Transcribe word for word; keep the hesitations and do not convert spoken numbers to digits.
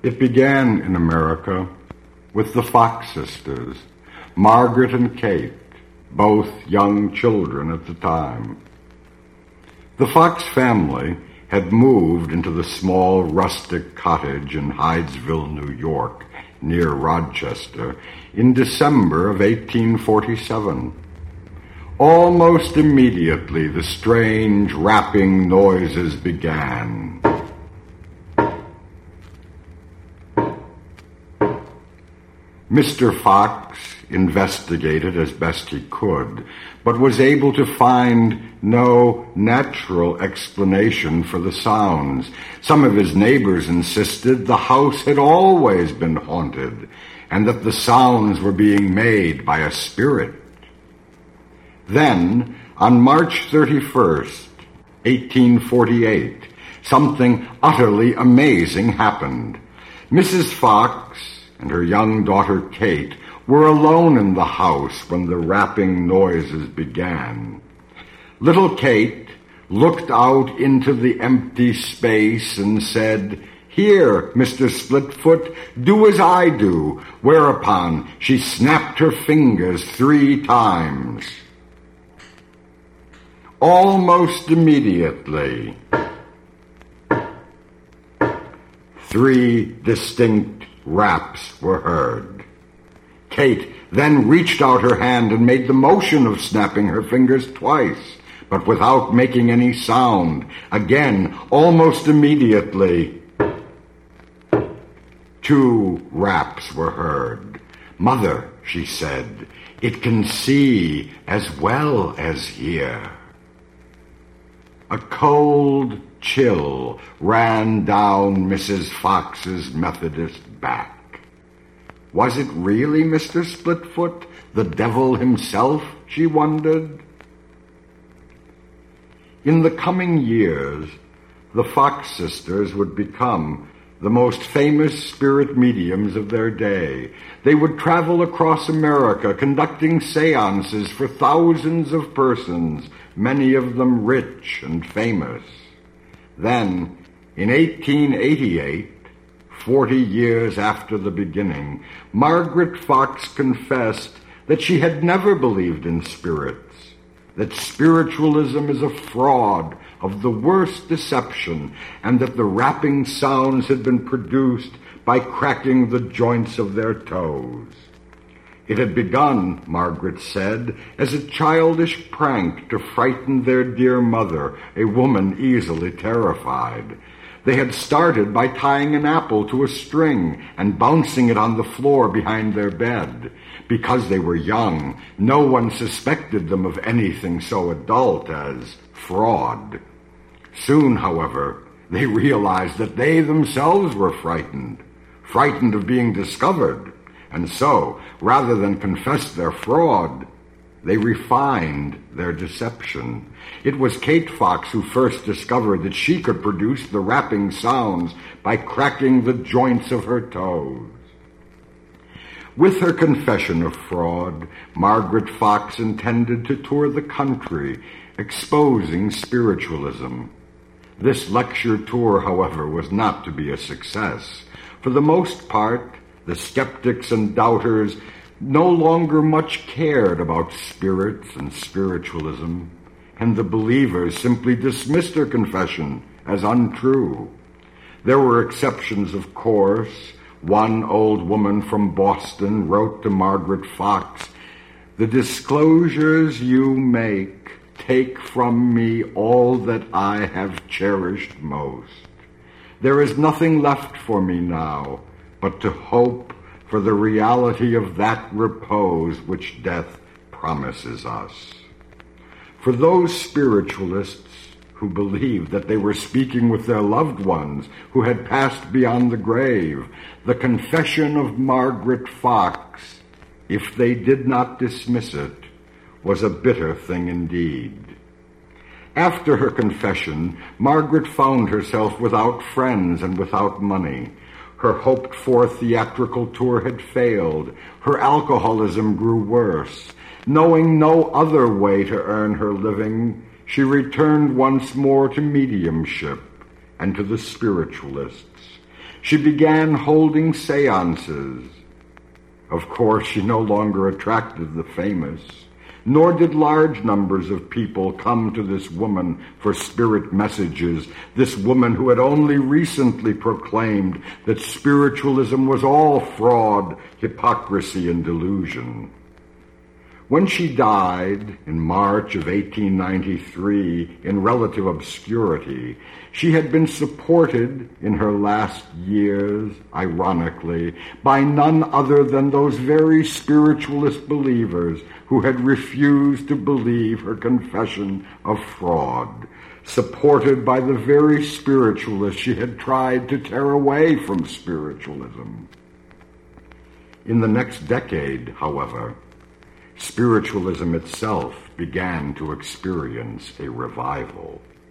It began in America with the Fox sisters, Margaret and Kate, both young children at the time. The Fox family had moved into the small rustic cottage in Hydesville, New York, near Rochester, in December of eighteen forty-seven. Almost immediately, the strange rapping noises began. Mister Fox investigated as best he could, but was able to find no natural explanation for the sounds. Some of his neighbors insisted the house had always been haunted, and that the sounds were being made by a spirit. Then, on March thirty-first, eighteen forty-eight, something utterly amazing happened. Missus Fox and her young daughter Kate were alone in the house when the rapping noises began. Little Kate looked out into the empty space and said, "Here, Mister Splitfoot, do as I do," whereupon she snapped her fingers three times. Almost immediately, three distinct raps were heard. Kate then reached out her hand and made the motion of snapping her fingers twice, but without making any sound. Again, almost immediately, two raps were heard. "Mother," she said, "it can see as well as hear." A cold chill ran down Missus Fox's Methodist back. Was it really Mister Splitfoot, the devil himself, she wondered? In the coming years, the Fox sisters would become the most famous spirit mediums of their day. They would travel across America, conducting seances for thousands of persons, many of them rich and famous. Then, in eighteen eighty-eight, forty years after the beginning, Margaret Fox confessed that she had never believed in spirits, that spiritualism is a fraud of the worst deception, and that the rapping sounds had been produced by cracking the joints of their toes. It had begun, Margaret said, as a childish prank to frighten their dear mother, a woman easily terrified. They had started by tying an apple to a string and bouncing it on the floor behind their bed. Because they were young, no one suspected them of anything so adult as fraud. Soon, however, they realized that they themselves were frightened, frightened of being discovered, and so, rather than confess their fraud, they refined their deception. It was Kate Fox who first discovered that she could produce the rapping sounds by cracking the joints of her toes. With her confession of fraud, Margaret Fox intended to tour the country, exposing spiritualism. This lecture tour, however, was not to be a success. For the most part, the skeptics and doubters no longer much cared about spirits and spiritualism, and the believers simply dismissed her confession as untrue. There were exceptions, of course. One old woman from Boston wrote to Margaret Fox, "The disclosures you make take from me all that I have cherished most. There is nothing left for me now but to hope for the reality of that repose which death promises us." For those spiritualists who believed that they were speaking with their loved ones who had passed beyond the grave, the confession of Margaret Fox, if they did not dismiss it, was a bitter thing indeed. After her confession, Margaret found herself without friends and without money. Her hoped-for theatrical tour had failed. Her alcoholism grew worse. Knowing no other way to earn her living, she returned once more to mediumship and to the spiritualists. She began holding seances. Of course, she no longer attracted the famous, nor did large numbers of people come to this woman for spirit messages, this woman who had only recently proclaimed that spiritualism was all fraud, hypocrisy, and delusion. When she died in March of eighteen ninety-three in relative obscurity, she had been supported in her last years, ironically, by none other than those very spiritualist believers who had refused to believe her confession of fraud, supported by the very spiritualists she had tried to tear away from spiritualism. In the next decade, however, spiritualism itself began to experience a revival.